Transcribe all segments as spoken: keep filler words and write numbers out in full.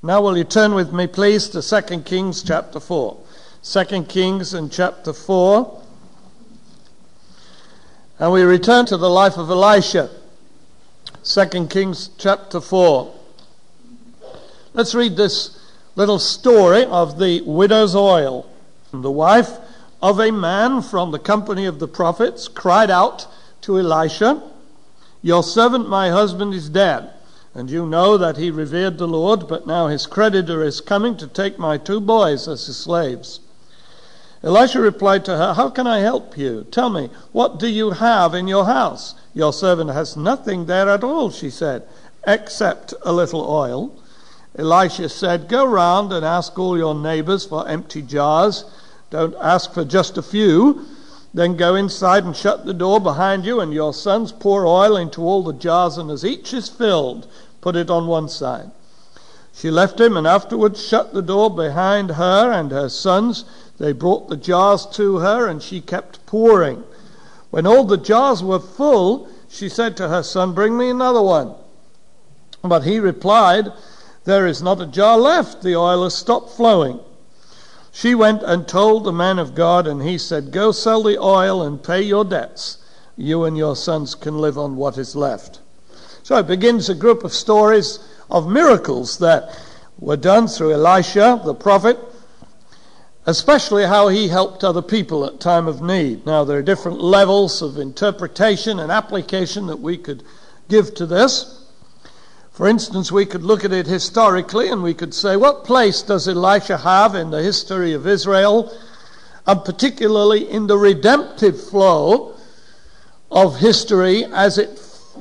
Now will you turn with me, please, to Second Kings chapter four. Second Kings and chapter four. And we return to the life of Elisha. Second Kings chapter four. Let's read this little story of the widow's oil. The wife of a man from the company of the prophets cried out to Elisha, "Your servant my husband is dead, and you know that he revered the Lord, but now his creditor is coming to take my two boys as his slaves." Elisha replied to her, "How can I help you? Tell me, what do you have in your house?" "Your servant has nothing there at all," she said, "except a little oil." Elisha said, "Go round and ask all your neighbors for empty jars. Don't ask for just a few. Then go inside and shut the door behind you, and your sons pour oil into all the jars, and as each is filled, put it on one side." She left him and afterwards shut the door behind her and her sons. They brought the jars to her, and she kept pouring. When all the jars were full, she said to her son, "Bring me another one." But he replied, "There is not a jar left. The oil has stopped flowing." She went and told the man of God, and he said, "Go sell the oil and pay your debts. You and your sons can live on what is left." So it begins a group of stories of miracles that were done through Elisha, the prophet, especially how he helped other people at time of need. Now, there are different levels of interpretation and application that we could give to this. For instance, we could look at it historically and we could say, what place does Elisha have in the history of Israel, and particularly in the redemptive flow of history as it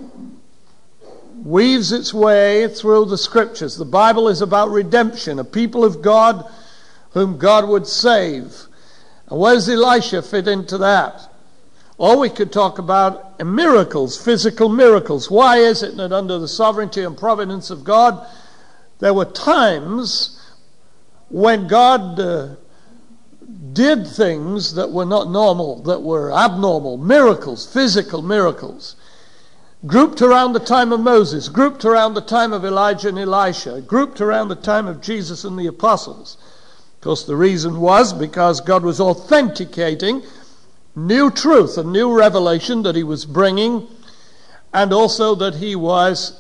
weaves its way through the scriptures? The Bible is about redemption, a people of God whom God would save. And where does Elisha fit into that? Or we could talk about miracles, physical miracles. Why is it that under the sovereignty and providence of God, there were times when God uh, did things that were not normal, that were abnormal, miracles, physical miracles, grouped around the time of Moses, grouped around the time of Elijah and Elisha, grouped around the time of Jesus and the apostles. Of course, the reason was because God was authenticating new truth, a new revelation that he was bringing, and also that he was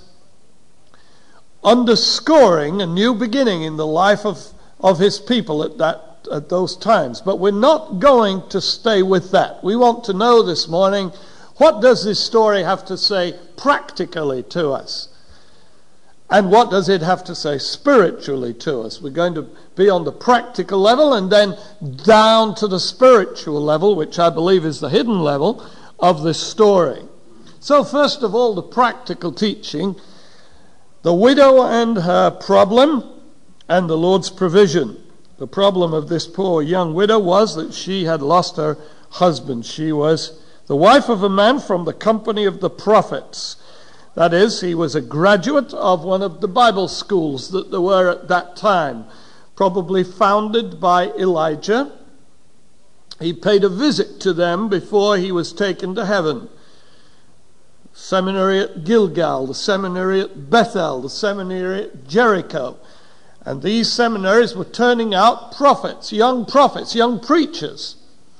underscoring a new beginning in the life of, of his people at that at those times. But we're not going to stay with that. We want to know this morning, what does this story have to say practically to us? And what does it have to say spiritually to us? We're going to be on the practical level and then down to the spiritual level, which I believe is the hidden level of this story. So first of all, the practical teaching, the widow and her problem and the Lord's provision. The problem of this poor young widow was that she had lost her husband. She was the wife of a man from the company of the prophets. That is, he was a graduate of one of the Bible schools that there were at that time, probably founded by Elijah. He paid a visit to them before he was taken to heaven. Seminary at Gilgal, the seminary at Bethel, the seminary at Jericho. And these seminaries were turning out prophets, young prophets, young preachers.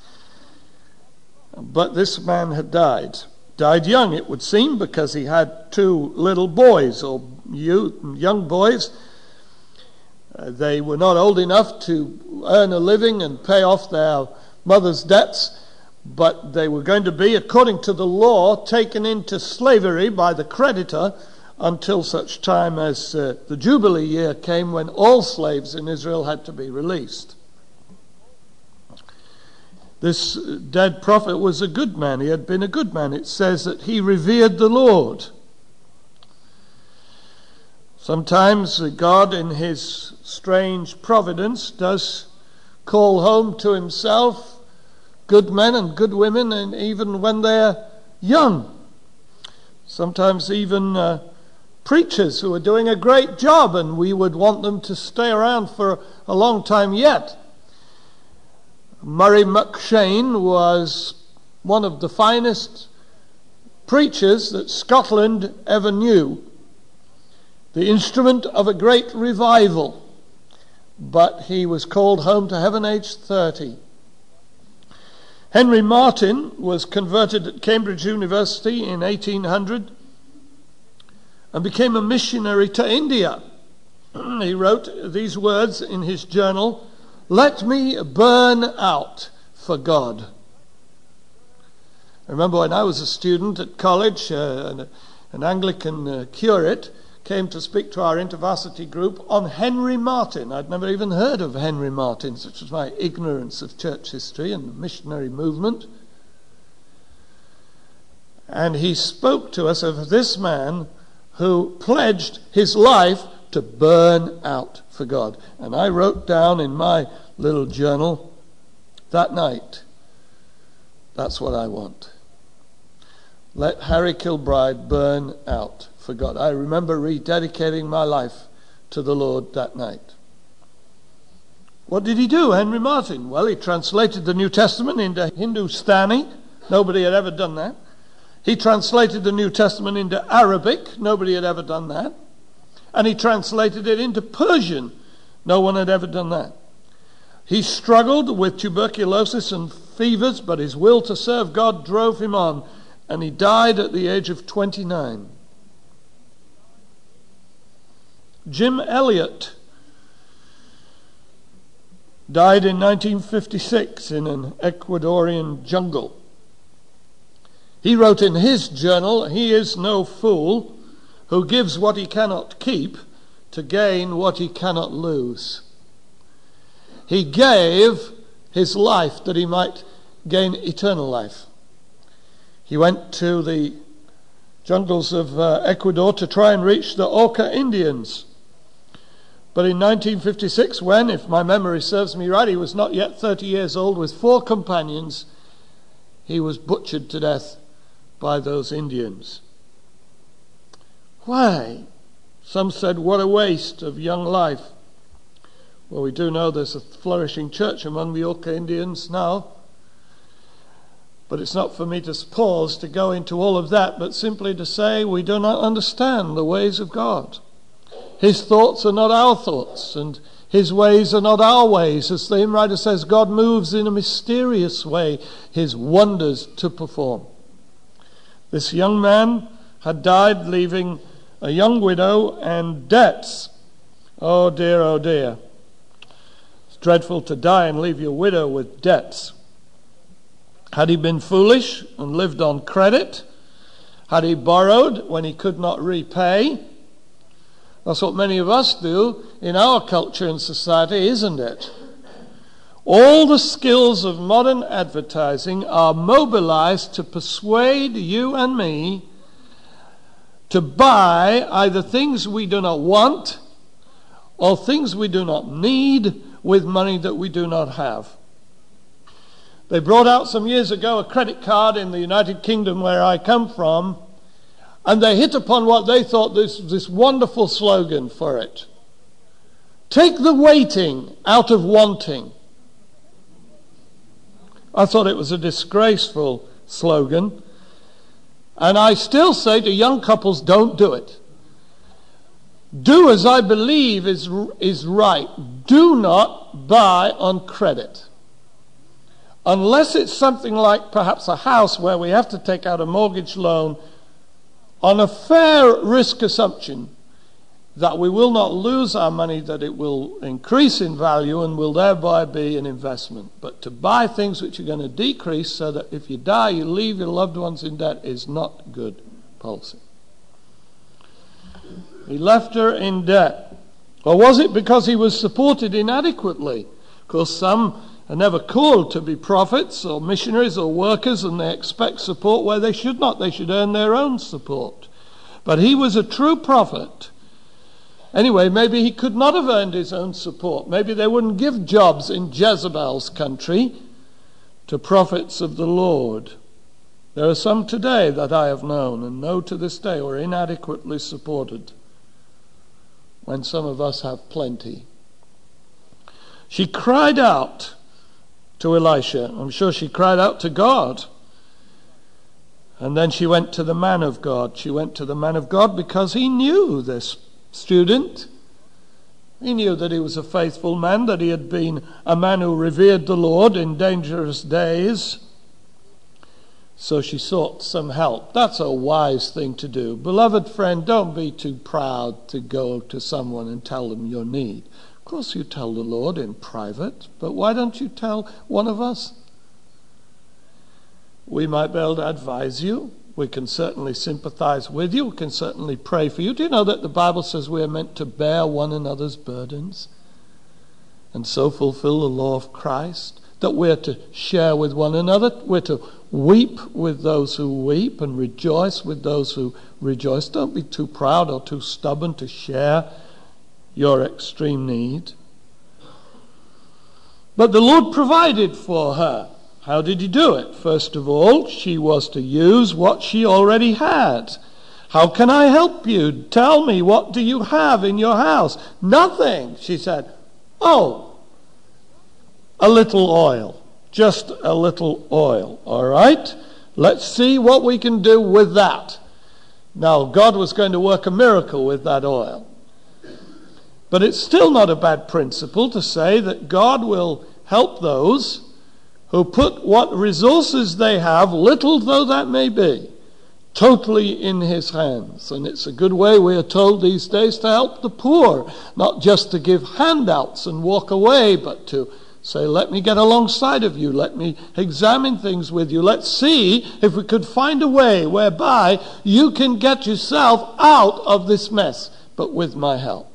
But this man had died. Died young, it would seem, because he had two little boys, or young boys. Uh, they were not old enough to earn a living and pay off their mother's debts, but they were going to be, according to the law, taken into slavery by the creditor until such time as uh, the Jubilee year came, when all slaves in Israel had to be released. This dead prophet was a good man. He had been a good man. It says that he revered the Lord. Sometimes God, in his strange providence, does call home to himself good men and good women, and even when they're young. Sometimes even uh, preachers who are doing a great job, and we would want them to stay around for a long time yet. Murray McShane was one of the finest preachers that Scotland ever knew. the instrument of a great revival. But he was called home to heaven aged thirty. Henry Martyn was converted at Cambridge University in eighteen hundred and became a missionary to India. He wrote these words in his journal, "Let me burn out for God." I remember when I was a student at college, uh, an, an Anglican uh, curate came to speak to our InterVarsity group on Henry Martyn. I'd never even heard of Henry Martyn, such was my ignorance of church history and the missionary movement. And he spoke to us of this man who pledged his life to burn out for God. And I wrote down in my little journal that night, that's what I want. Let Harry Kilbride burn out for God. I remember rededicating my life to the Lord that night. What did he do, Henry Martyn? Well, he translated the New Testament into Hindustani. Nobody had ever done that. He translated the New Testament into Arabic. Nobody had ever done that. And he translated it into Persian. No one had ever done that. He struggled with tuberculosis and fevers, but his will to serve God drove him on, and he died at the age of twenty-nine. Jim Elliot died in nineteen fifty-six in an Ecuadorian jungle. He wrote in his journal, "He is no fool who gives what he cannot keep to gain what he cannot lose." He gave his life that he might gain eternal life. He went to the jungles of uh, Ecuador to try and reach the Auca Indians. But in nineteen fifty-six, when, if my memory serves me right, he was not yet thirty years old, with four companions, he was butchered to death by those Indians. Why? Some said, what a waste of young life. Well, we do know there's a flourishing church among the Auca Indians now. But it's not for me to pause to go into all of that, but simply to say we do not understand the ways of God. His thoughts are not our thoughts, and his ways are not our ways. As the hymn writer says, God moves in a mysterious way his wonders to perform. This young man had died, leaving a young widow and debts. Oh dear, oh dear. It's dreadful to die and leave your widow with debts. Had he been foolish and lived on credit? Had he borrowed when he could not repay? That's what many of us do in our culture and society, isn't it? All the skills of modern advertising are mobilized to persuade you and me to buy either things we do not want or things we do not need with money that we do not have. They brought out some years ago a credit card in the United Kingdom, where I come from, and they hit upon what they thought this this wonderful slogan for it. Take the waiting out of wanting. I thought it was a disgraceful slogan. And I still say to young couples, don't do it. Do as I believe is, is right. Do not buy on credit. Unless it's something like perhaps a house where we have to take out a mortgage loan on a fair risk assumption that we will not lose our money, that it will increase in value and will thereby be an investment. But to buy things which are going to decrease so that if you die you leave your loved ones in debt is not good policy. He left her in debt. Or was it because he was supported inadequately? Of course, some are never called to be prophets or missionaries or workers, and they expect support where they should not. They should earn their own support. But he was a true prophet. Anyway, maybe he could not have earned his own support. Maybe they wouldn't give jobs in Jezebel's country to prophets of the Lord. There are some today that I have known and know to this day who are inadequately supported when some of us have plenty. She cried out to Elisha. I'm sure she cried out to God. And then she went to the man of God. She went to the man of God because he knew this student. He knew that he was a faithful man, that he had been a man who revered the Lord in dangerous days. So she sought some help. That's a wise thing to do. Beloved friend, don't be too proud to go to someone and tell them your need. Of course you tell the Lord in private, but why don't you tell one of us? We might be able to advise you. We can certainly sympathize with you. We can certainly pray for you. Do you know that the Bible says we are meant to bear one another's burdens and so fulfill the law of Christ? That we're to share with one another. We're to weep with those who weep and rejoice with those who rejoice. Don't be too proud or too stubborn to share your extreme need. But the Lord provided for her. How did he do it? First of all, she was to use what she already had. How can I help you? Tell me, what do you have in your house? Nothing, she said. Oh, a little oil. Just a little oil. All right? Let's see what we can do with that. Now, God was going to work a miracle with that oil. But it's still not a bad principle to say that God will help those who put what resources they have, little though that may be, totally in his hands. And it's a good way, we are told these days, to help the poor, not just to give handouts and walk away, but to say, let me get alongside of you, let me examine things with you, let's see if we could find a way whereby you can get yourself out of this mess, but with my help.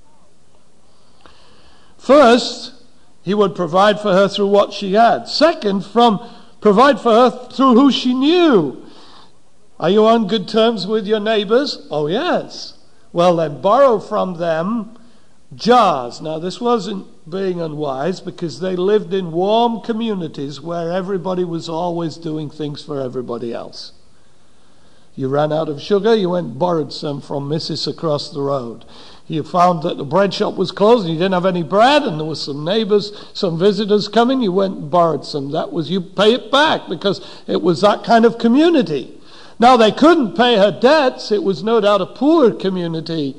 First, he would provide for her through what she had. Second, from provide for her through who she knew. Are you on good terms with your neighbors? Oh, yes. Well, then borrow from them jars. Now, this wasn't being unwise, because they lived in warm communities where everybody was always doing things for everybody else. You ran out of sugar, you went and borrowed some from Missus across the road. You found that the bread shop was closed and you didn't have any bread, and there was some neighbors, some visitors coming, you went and borrowed some. That was, you pay it back, because it was that kind of community. Now, they couldn't pay her debts. It was no doubt a poor community,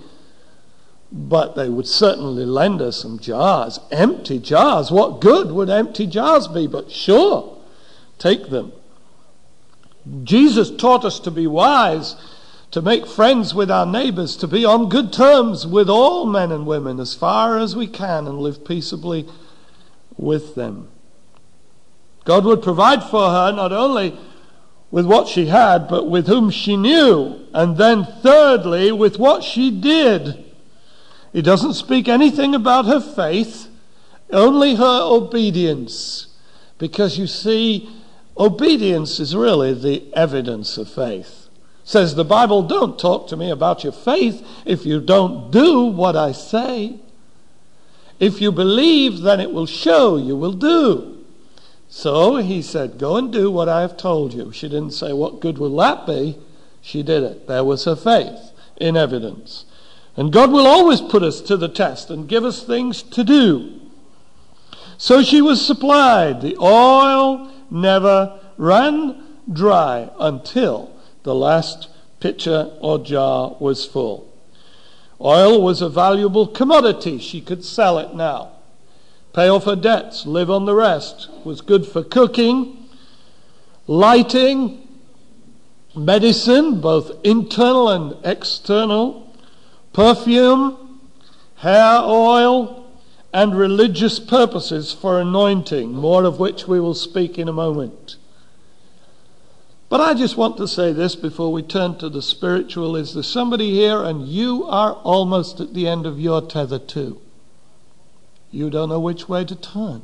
but they would certainly lend her some jars. Empty jars. What good would empty jars be? But sure, take them. Jesus taught us to be wise, to make friends with our neighbors, to be on good terms with all men and women as far as we can, and live peaceably with them. God would provide for her not only with what she had, but with whom she knew. And then thirdly, with what she did. He doesn't speak anything about her faith, only her obedience. Because you see, obedience is really the evidence of faith. Says the Bible, don't talk to me about your faith if you don't do what I say. If you believe, then it will show you will do. So he said, go and do what I have told you. She didn't say, what good will that be? She did it. There was her faith in evidence. And God will always put us to the test and give us things to do. So she was supplied. The oil never ran dry until the last pitcher or jar was full. Oil was a valuable commodity. She could sell it now. Pay off her debts, live on the rest. It was good for cooking, lighting, medicine, both internal and external, perfume, hair oil, and religious purposes for anointing, more of which we will speak in a moment. But I just want to say this before we turn to the spiritual. Is there somebody here and you are almost at the end of your tether too? You don't know which way to turn.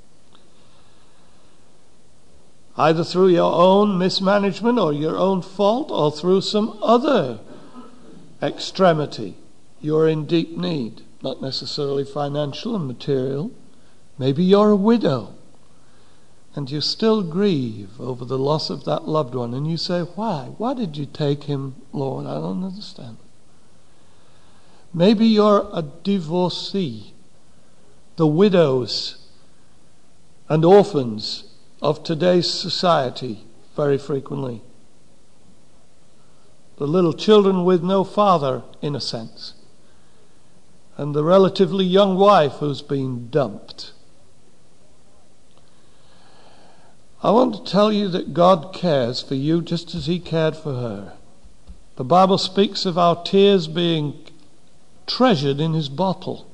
Either through your own mismanagement or your own fault, or through some other extremity. You're in deep need, not necessarily financial and material. Maybe you're a widow and you still grieve over the loss of that loved one, and you say, why? Why did you take him, Lord? I don't understand. Maybe you're a divorcee. The widows and orphans of today's society, very frequently. The little children with no father, in a sense. and the relatively young wife who's been dumped. I want to tell you that God cares for you just as he cared for her. The Bible speaks of our tears being treasured in his bottle.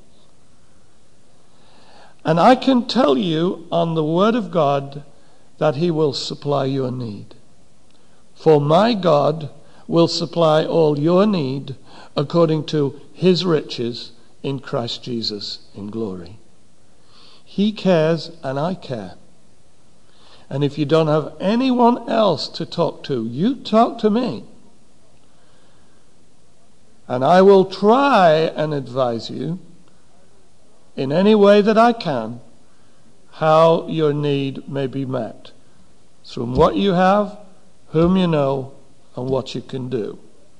And I can tell you on the word of God that he will supply your need. For my God will supply all your need according to his riches in Christ Jesus in glory. He cares and I care. And if you don't have anyone else to talk to, you talk to me. And I will try and advise you in any way that I can how your need may be met from what you have, whom you know, and what you can do.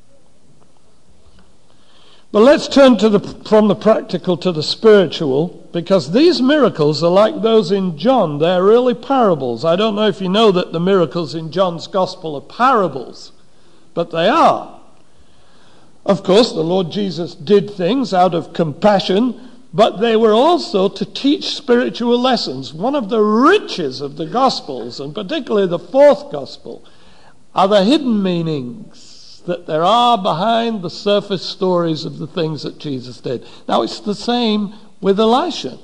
But let's turn to the, from the practical to the spiritual, because these miracles are like those in John. They're really parables. I don't know if you know that the miracles in John's Gospel are parables, but they are. Of course, the Lord Jesus did things out of compassion, but they were also to teach spiritual lessons. One of the riches of the Gospels, and particularly the fourth Gospel, are the hidden meanings that there are behind the surface stories of the things that Jesus did. Now, it's the same with Elisha.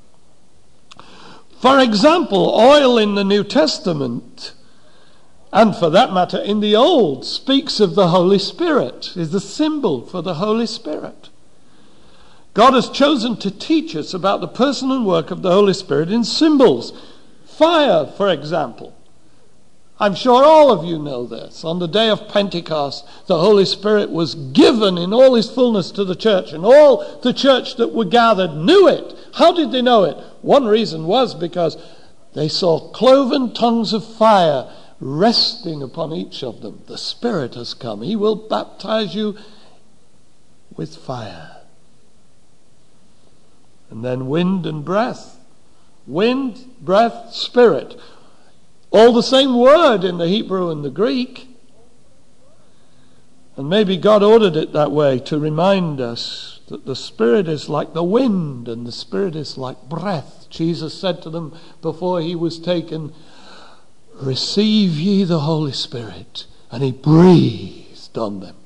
For example, oil in the New Testament, and for that matter in the Old, speaks of the Holy Spirit, is the symbol for the Holy Spirit. God has chosen to teach us about the person and work of the Holy Spirit in symbols. Fire, for example. I'm sure all of you know this. On the day of Pentecost, the Holy Spirit was given in all his fullness to the church, and all the church that were gathered knew it. How did they know it? One reason was because they saw cloven tongues of fire resting upon each of them. The Spirit has come. He will baptize you with fire. And then wind and breath. Wind, breath, spirit. All the same word in the Hebrew and the Greek. And maybe God ordered it that way to remind us that the Spirit is like the wind and the Spirit is like breath. Jesus said to them before he was taken, "Receive ye the Holy Spirit." And he breathed on them.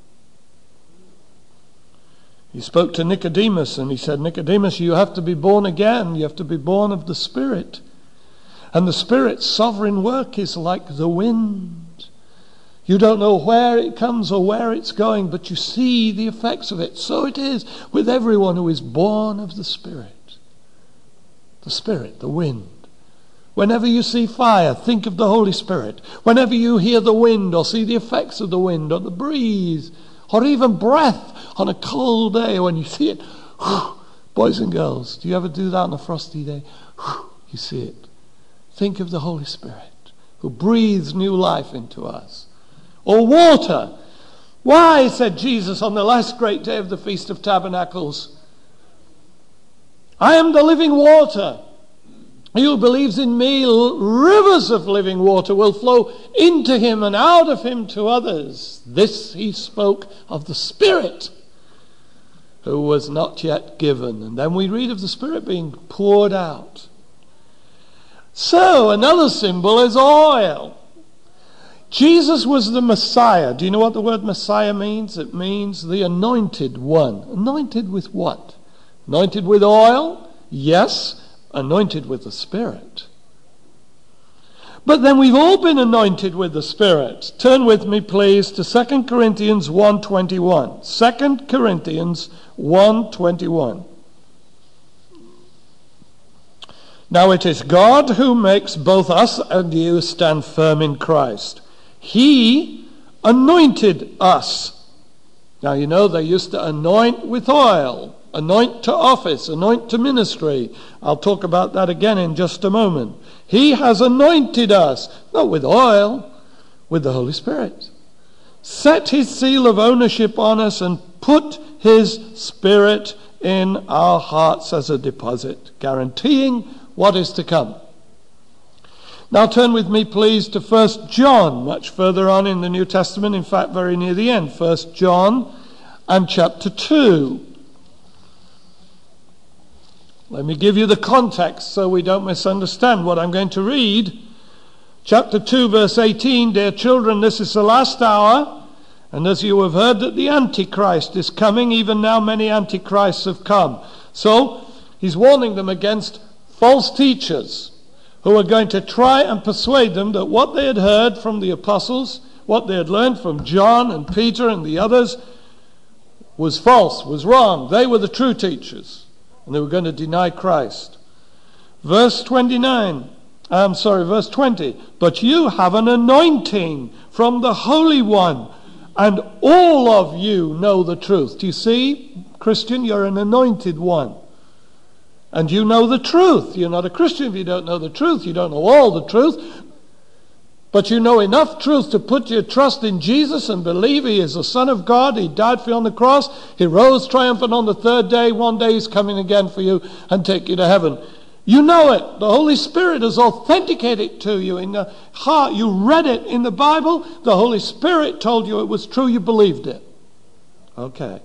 He spoke to Nicodemus and he said, "Nicodemus, you have to be born again. You have to be born of the Spirit. And the Spirit's sovereign work is like the wind. You don't know where it comes or where it's going, but you see the effects of it. So it is with everyone who is born of the Spirit." The Spirit, the wind. Whenever you see fire, think of the Holy Spirit. Whenever you hear the wind or see the effects of the wind or the breeze or even breath on a cold day, when you see it, boys and girls, do you ever do that on a frosty day? You see it. Think of the Holy Spirit who breathes new life into us. Or water. Why, said Jesus on the last great day of the Feast of Tabernacles, "I am the living water. He who believes in me, rivers of living water will flow into him and out of him to others." This he spoke of the Spirit who was not yet given. And then we read of the Spirit being poured out. So, another symbol is oil. Jesus was the Messiah. Do you know what the word Messiah means? It means the anointed one. Anointed with what? Anointed with oil? Yes. Anointed with the Spirit. But then we've all been anointed with the Spirit. Turn with me, please, to Second Corinthians one twenty-one. Second Corinthians one twenty-one. "Now it is God who makes both us and you stand firm in Christ. He anointed us." Now you know they used to anoint with oil. Anoint to office, anoint to ministry. I'll talk about that again in just a moment. He has anointed us, not with oil, with the Holy Spirit. Set his seal of ownership on us and put his Spirit in our hearts as a deposit, guaranteeing what is to come. Now turn with me, please, to First John, much further on in the New Testament, in fact very near the end. First John and chapter two. Let me give you the context so we don't misunderstand what I'm going to read. Chapter two, verse eighteen, "Dear children, this is the last hour, and as you have heard that the Antichrist is coming, even now many Antichrists have come." So, he's warning them against false teachers who are going to try and persuade them that what they had heard from the apostles, what they had learned from John and Peter and the others, was false, was wrong. They were the true teachers, and they were going to deny Christ. Verse twenty-nine, I'm sorry, verse twenty, "But you have an anointing from the Holy One, and all of you know the truth." Do you see, Christian, you're an anointed one. And you know the truth. You're not a Christian if you don't know the truth. You don't know all the truth. But you know enough truth to put your trust in Jesus and believe he is the Son of God. He died for you on the cross. He rose triumphant on the third day. One day he's coming again for you and take you to heaven. You know it. The Holy Spirit has authenticated it to you in the heart. You read it in the Bible. The Holy Spirit told you it was true. You believed it. Okay.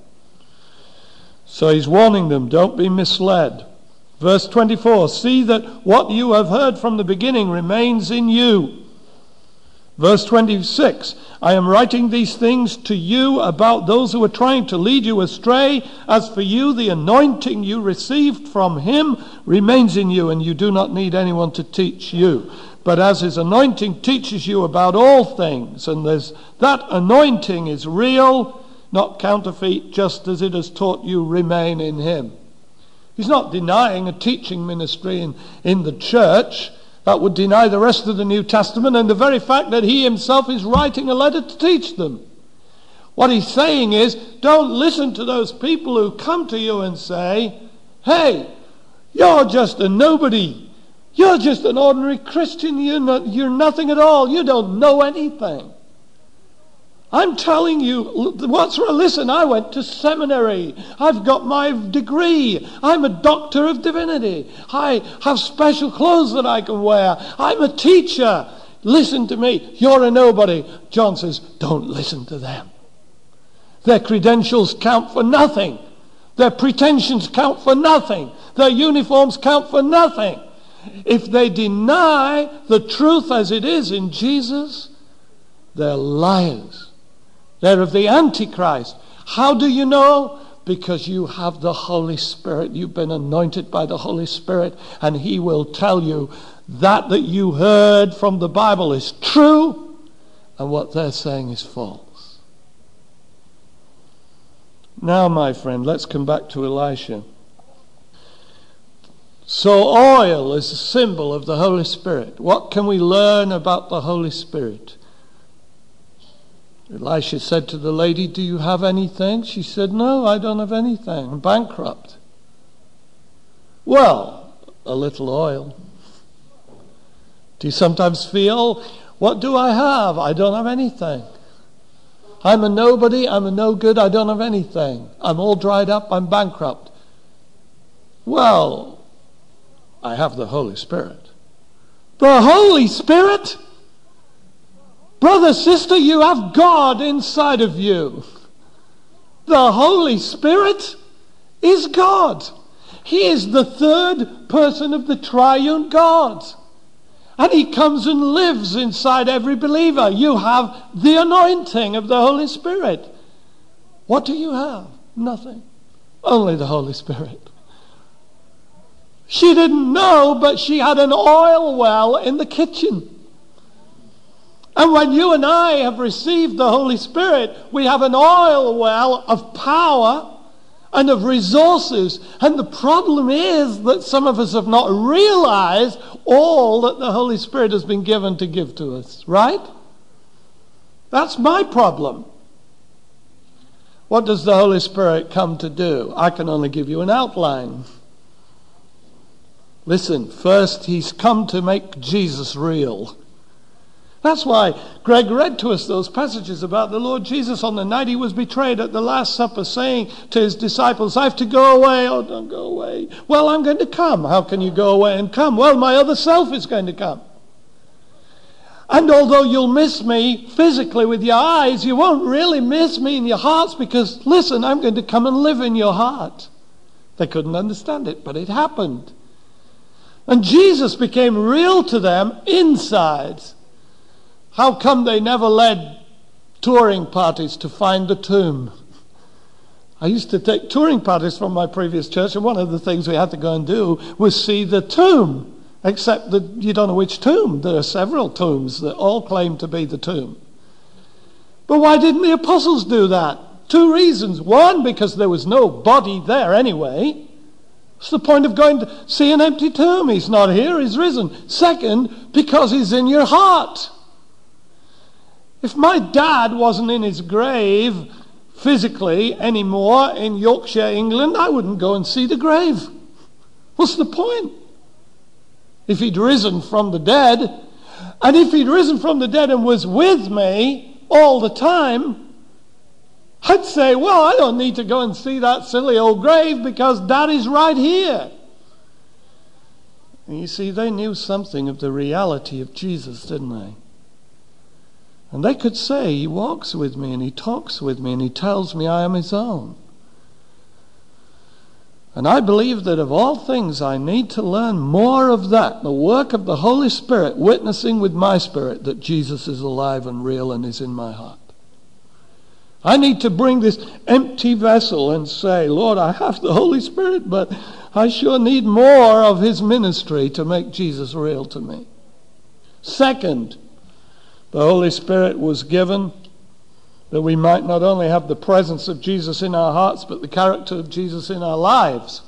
So he's warning them, don't be misled. Verse twenty-four, "See that what you have heard from the beginning remains in you." Verse twenty-six, "I am writing these things to you about those who are trying to lead you astray. As for you, the anointing you received from him remains in you, and you do not need anyone to teach you. But as his anointing teaches you about all things," and there's, that anointing is real, not counterfeit, "just as it has taught you, remain in him." He's not denying a teaching ministry in, in the church. That would deny the rest of the New Testament and the very fact that he himself is writing a letter to teach them. What he's saying is, don't listen to those people who come to you and say, "Hey, you're just a nobody. You're just an ordinary Christian. You're not, you're nothing at all. You don't know anything." I'm telling you, what's wrong? Listen, I went to seminary. I've got my degree. I'm a doctor of divinity. I have special clothes that I can wear. I'm a teacher. Listen to me. You're a nobody. John says, don't listen to them. Their credentials count for nothing. Their pretensions count for nothing. Their uniforms count for nothing. If they deny the truth as it is in Jesus, they're liars. They're of the Antichrist. How do you know? Because you have the Holy Spirit. You've been anointed by the Holy Spirit, and he will tell you that that you heard from the Bible is true, and what they're saying is false. Now, my friend, let's come back to Elisha. So oil is a symbol of the Holy Spirit. What can we learn about the Holy Spirit? Elisha said to the lady, "Do you have anything?" She said, "No, I don't have anything. I'm bankrupt." Well, a little oil. Do you sometimes feel, what do I have? I don't have anything. I'm a nobody. I'm a no good. I don't have anything. I'm all dried up. I'm bankrupt. Well, I have the Holy Spirit. The Holy Spirit? Brother, sister, you have God inside of you. The Holy Spirit is God. He is the third person of the triune God. And he comes and lives inside every believer. You have the anointing of the Holy Spirit. What do you have? Nothing. Only the Holy Spirit. She didn't know, but she had an oil well in the kitchen. And when you and I have received the Holy Spirit, we have an oil well of power and of resources. And the problem is that some of us have not realized all that the Holy Spirit has been given to give to us, right? That's my problem. What does the Holy Spirit come to do? I can only give you an outline. Listen, first, he's come to make Jesus real. That's why Greg read to us those passages about the Lord Jesus on the night he was betrayed at the Last Supper, saying to his disciples, "I have to go away." "Oh, don't go away." "Well, I'm going to come." "How can you go away and come?" "Well, my other self is going to come. And although you'll miss me physically with your eyes, you won't really miss me in your hearts, because, listen, I'm going to come and live in your heart. They couldn't understand it, but it happened. And Jesus became real to them inside. How come they never led touring parties to find the tomb? I used to take touring parties from my previous church, and one of the things we had to go and do was see the tomb. Except that you don't know which tomb. There are several tombs that all claim to be the tomb. But why didn't the apostles do that? Two reasons. One, because there was no body there anyway. What's the point of going to see an empty tomb? He's not here, he's risen. Second, because he's in your heart. If my dad wasn't in his grave physically anymore in Yorkshire, England, I wouldn't go and see the grave. What's the point? If he'd risen from the dead, and if he'd risen from the dead and was with me all the time, I'd say, well, I don't need to go and see that silly old grave because Dad is right here. And you see, they knew something of the reality of Jesus, didn't they? And they could say, he walks with me and he talks with me and he tells me I am his own. And I believe that of all things I need to learn more of that, the work of the Holy Spirit witnessing with my spirit that Jesus is alive and real and is in my heart. I need to bring this empty vessel and say, Lord, I have the Holy Spirit, but I sure need more of his ministry to make Jesus real to me. Second, the Holy Spirit was given that we might not only have the presence of Jesus in our hearts, but the character of Jesus in our lives.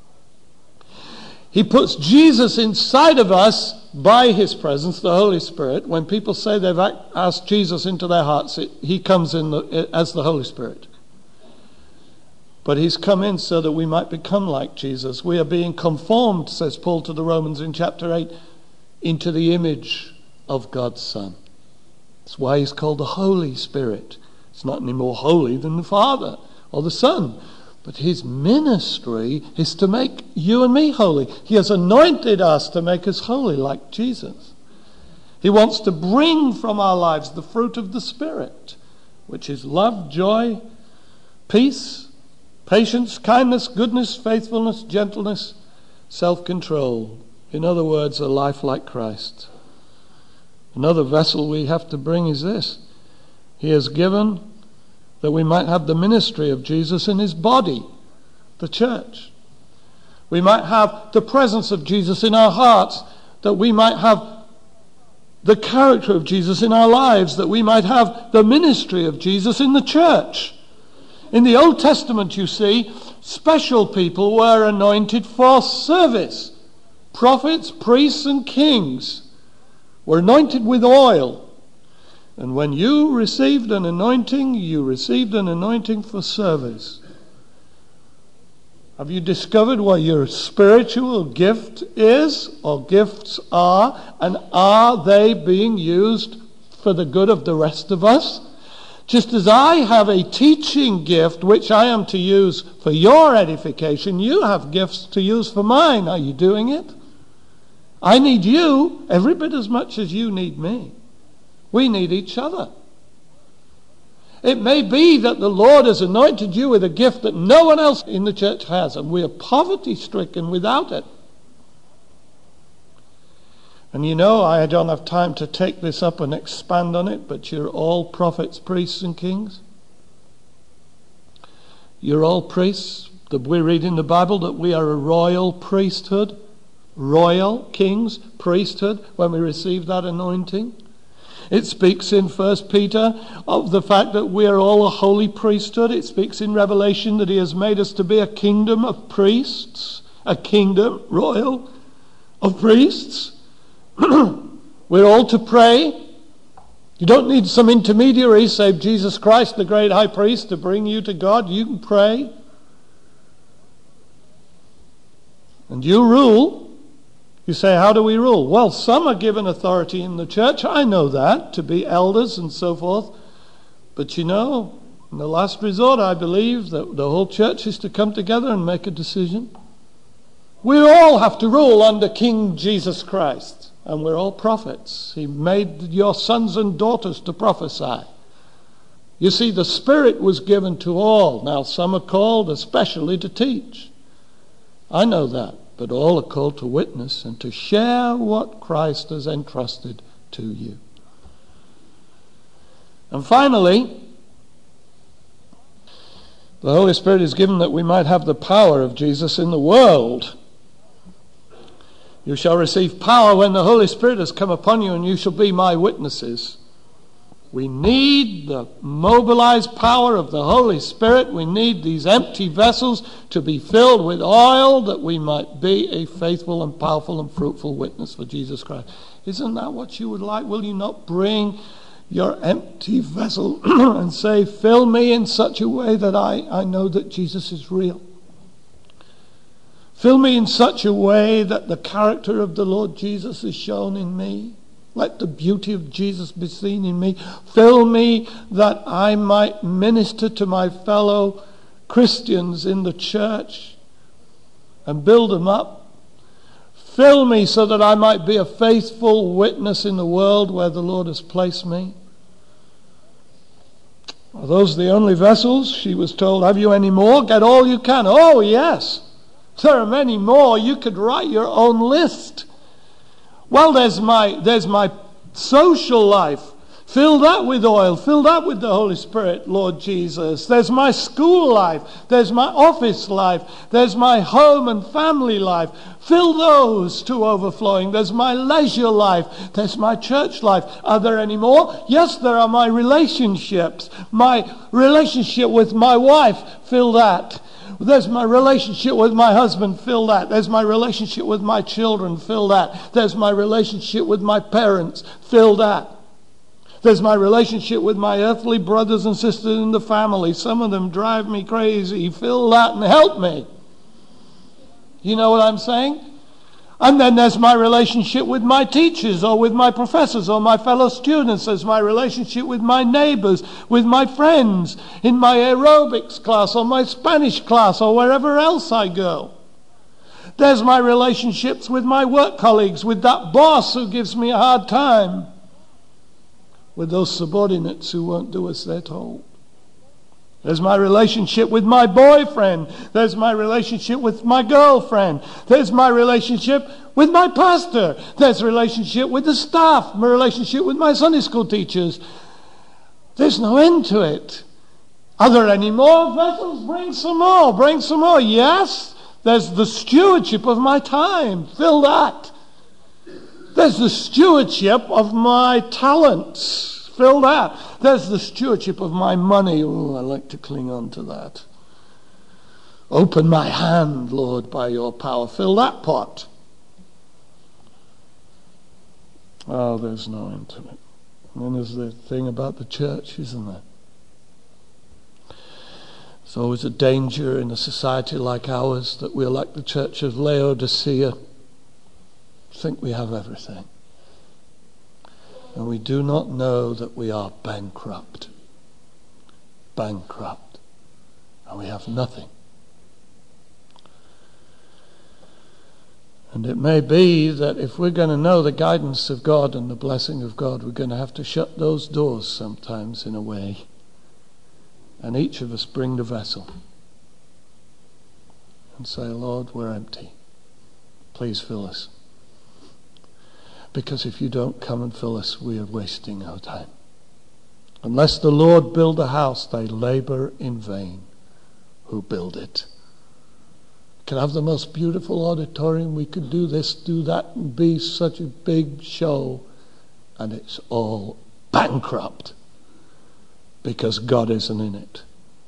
He puts Jesus inside of us by his presence, the Holy Spirit. When people say they've asked Jesus into their hearts, it, he comes in the, as the Holy Spirit. But he's come in so that we might become like Jesus. We are being conformed, says Paul to the Romans in chapter eight, into the image of God's Son. That's why he's called the Holy Spirit. It's not any more holy than the Father or the Son. But his ministry is to make you and me holy. He has anointed us to make us holy like Jesus. He wants to bring from our lives the fruit of the Spirit, which is love, joy, peace, patience, kindness, goodness, faithfulness, gentleness, self-control. In other words, a life like Christ. Another vessel we have to bring is this. He has given that we might have the ministry of Jesus in his body, the church. We might have the presence of Jesus in our hearts, that we might have the character of Jesus in our lives, that we might have the ministry of Jesus in the church. In the Old Testament, you see, special people were anointed for service. Prophets, priests, and kings were anointed with oil. And when you received an anointing, you received an anointing for service. Have you discovered what your spiritual gift is, or gifts are, and are they being used for the good of the rest of us? Just as I have a teaching gift which I am to use for your edification, you have gifts to use for mine. Are you doing it? I need you every bit as much as you need me. We need each other. It may be that the Lord has anointed you with a gift that no one else in the church has, and we are poverty-stricken without it. And you know, I don't have time to take this up and expand on it, but you're all prophets, priests, and kings. You're all priests. That we read in the Bible that we are a royal priesthood. Royal kings, priesthood, when we receive that anointing. It speaks in First Peter of the fact that we are all a holy priesthood. It speaks in Revelation that he has made us to be a kingdom of priests, a kingdom, royal, of priests. We're all to pray. You don't need some intermediary save Jesus Christ, the great high priest, to bring you to God. You can pray. And you rule. You say, how do we rule? Well, some are given authority in the church. I know that, to be elders and so forth. But you know, in the last resort, I believe that the whole church is to come together and make a decision. We all have to rule under King Jesus Christ. And we're all prophets. He made your sons and daughters to prophesy. You see, the Spirit was given to all. Now, some are called especially to teach. I know that. But all are called to witness and to share what Christ has entrusted to you. And finally, the Holy Spirit is given that we might have the power of Jesus in the world. You shall receive power when the Holy Spirit has come upon you, and you shall be my witnesses. We need the mobilized power of the Holy Spirit. We need these empty vessels to be filled with oil that we might be a faithful and powerful and fruitful witness for Jesus Christ. Isn't that what you would like? Will you not bring your empty vessel and say, fill me in such a way that I, I know that Jesus is real? Fill me in such a way that the character of the Lord Jesus is shown in me. Let the beauty of Jesus be seen in me. Fill me that I might minister to my fellow Christians in the church and build them up. Fill me so that I might be a faithful witness in the world where the Lord has placed me. Are those the only vessels? She was told, have you any more? Get all you can. Oh, yes. There are many more. You could write your own list. Well, there's my there's my social life. Fill that with oil. Fill that with the Holy Spirit, Lord Jesus. There's my school life. There's my office life. There's my home and family life. Fill those to overflowing. There's my leisure life. There's my church life. Are there any more? Yes, there are my relationships. My relationship with my wife. Fill that. There's my relationship with my husband, fill that. There's my relationship with my children, fill that. There's my relationship with my parents, fill that. There's my relationship with my earthly brothers and sisters in the family. Some of them drive me crazy. Fill that and help me. You know what I'm saying? And then there's my relationship with my teachers or with my professors or my fellow students. There's my relationship with my neighbors, with my friends, in my aerobics class or my Spanish class or wherever else I go. There's my relationships with my work colleagues, with that boss who gives me a hard time, with those subordinates who won't do as they're told. There's my relationship with my boyfriend. There's my relationship with my girlfriend. There's my relationship with my pastor. There's a relationship with the staff. My relationship with my Sunday school teachers. There's no end to it. Are there any more vessels? Bring some more. Bring some more. Yes. There's the stewardship of my time. Fill that. There's the stewardship of my talents. Fill that. There's the stewardship of my money. Oh, I like to cling on to that. Open my hand, Lord, by your power. Fill that pot. Oh, there's no end to it. And then there's the thing about the church, isn't there? There's always a danger in a society like ours that we're like the church of Laodicea. Think we have everything. And we do not know that we are bankrupt. Bankrupt. And we have nothing. And it may be that if we're going to know the guidance of God and the blessing of God, we're going to have to shut those doors sometimes in a way. And each of us bring the vessel. And say, Lord, we're empty. Please fill us. Because if you don't come and fill us, we are wasting our time. Unless the Lord build a house, they labor in vain who build it. We could have the most beautiful auditorium. We could do this, do that, and be such a big show. And it's all bankrupt because God isn't in it.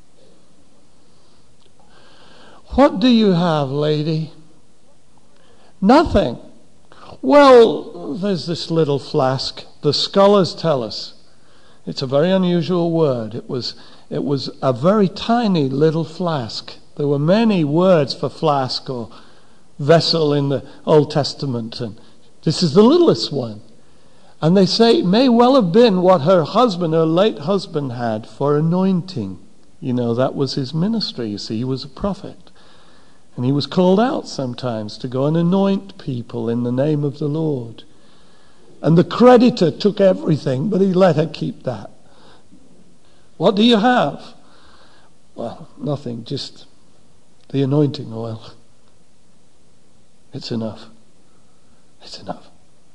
What do you have, lady? Nothing. Well, there's this little flask. The scholars tell us it's a very unusual word. It was it was a very tiny little flask. There were many words for flask or vessel in the Old Testament, and this is the littlest one. And they say it may well have been what her husband, her late husband, had for anointing. You know, that was his ministry. You see, he was a prophet. And he was called out sometimes to go and anoint people in the name of the Lord. And the creditor took everything, but he let her keep that. What do you have? Well, nothing, just the anointing oil. It's enough. It's enough.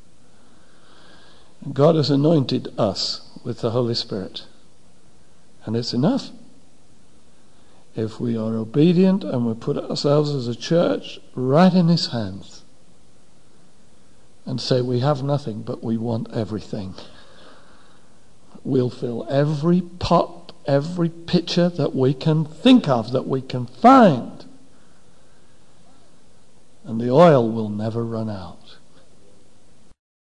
And God has anointed us with the Holy Spirit. And it's enough. If we are obedient and we put ourselves as a church right in His hands and say we have nothing but we want everything, we'll fill every pot, every pitcher that we can think of, that we can find. And the oil will never run out.